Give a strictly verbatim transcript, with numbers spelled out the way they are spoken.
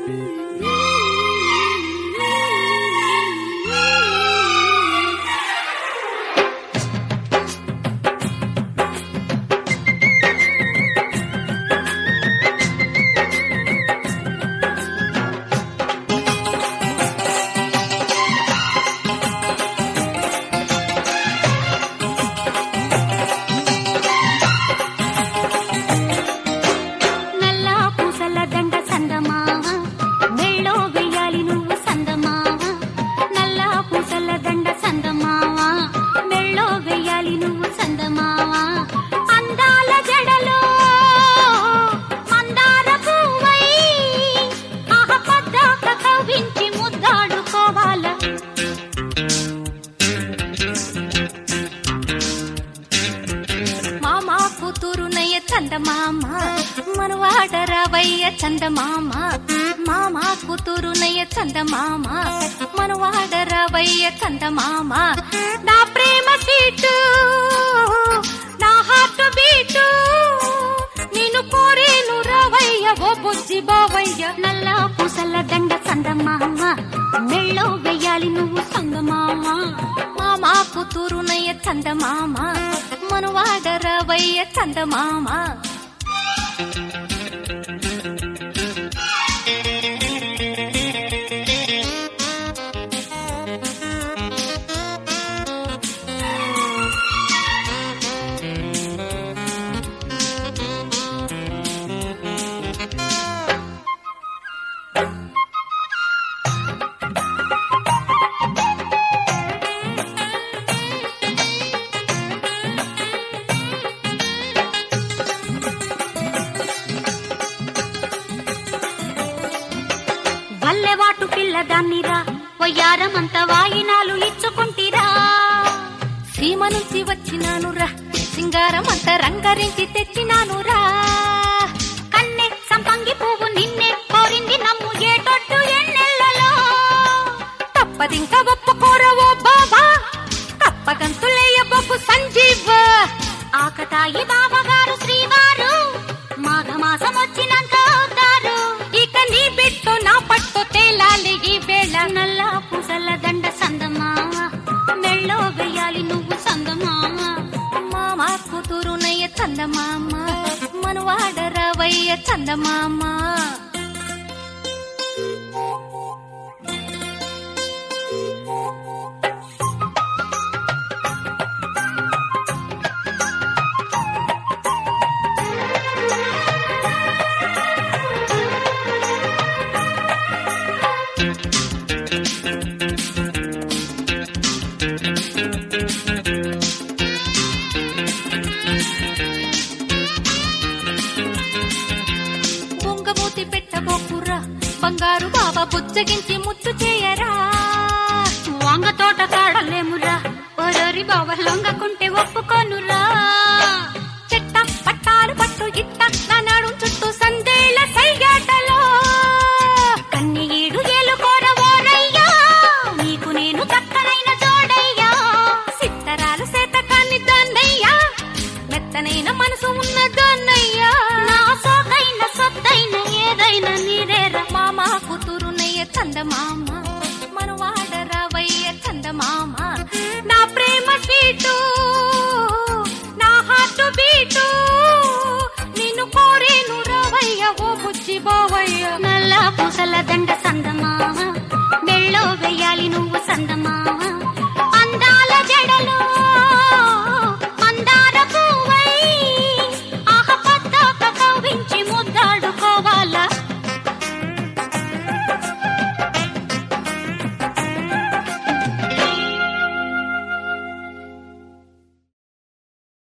చందమామ మనవాడరావయ్య చందమామ మామ కూతురునయ్య చందమామ మనవాడరావయ్య చందమామ నా ప్రేమ సీటు నా హార్ట్ బీటు నిన్ను కోరేను రావయ్య ఓ బుజ్జి బావయ్య నల్ల పూసల దండ చందమామ మెళ్ళో వెయ్యాలి నువ్వు చందమామ మామ కూతురునయ్య చందమామ మనవాడరావయ్య చందమామ వల్లెవాటు పిల్లదాన్నిరా వయ్యారమంత వాయినాలు ఇచ్చుకుంటిరా సీమ నుంచి వచ్చినానురా సింగారమంత రంగరించి తెచ్చినానురా కన్నె సంపంగి పువ్వు నిన్నే కోరింది నమ్ము ఏటొట్టు ఎన్నెల్లలో తప్పదింక ఒప్పుకోరవో బాబా తప్పగంతులేయ బొబ్బు సంజీవ ఆకతాయి బావగారు శ్రీవారు మాఘమాసం వచ్చినాక అవుతారు ఇక నీ బిడ్డో నా పట్టు తేలాలి ఈ వేళ నల్ల పూసల దండ సందమామ మెళ్ళో వెయ్యాలి నువ్వు సందమామ మామ కూతురునయ్య చందమామ మనవాడరావయ్య చందమామ బొంగమూతి పెట్టబోకురా బంగారు బాబా బుజ్జగించి ముత్తు చేయరా వంగ తోట కాడలేమురా ఓరోరి బాబా లొంగకుంటే ఒప్పుకోనురా చెట్ట పట్టాలు పట్టు ఇట్ట నా నాడు చుట్టూ సందేళ్ల సైగాటలో కన్ని ఈడు ఏలుకోర ఓరయ్యా నీకు నేను దక్కనైన జోడయ్యా సిత్తరాలు సేత కాని దాన్నయ్యా మెత్తనైన మనసు ఉన్న దాన్నయ్యా నా సోకైన సొత్తైన ఏదైనా నీరేరా మామ కూతురునయ్య చందమామ మనవాడరావయ్య చందమామ నా ప్రేమ సీటు నా హార్ట్ బీటు నిన్ను కోరేను రావయ్య ఓ బుజ్జి బావయ్య నల్ల పూసల దండ సందమామ మెళ్ళో వెయ్యాలి నువ్వు సందమామ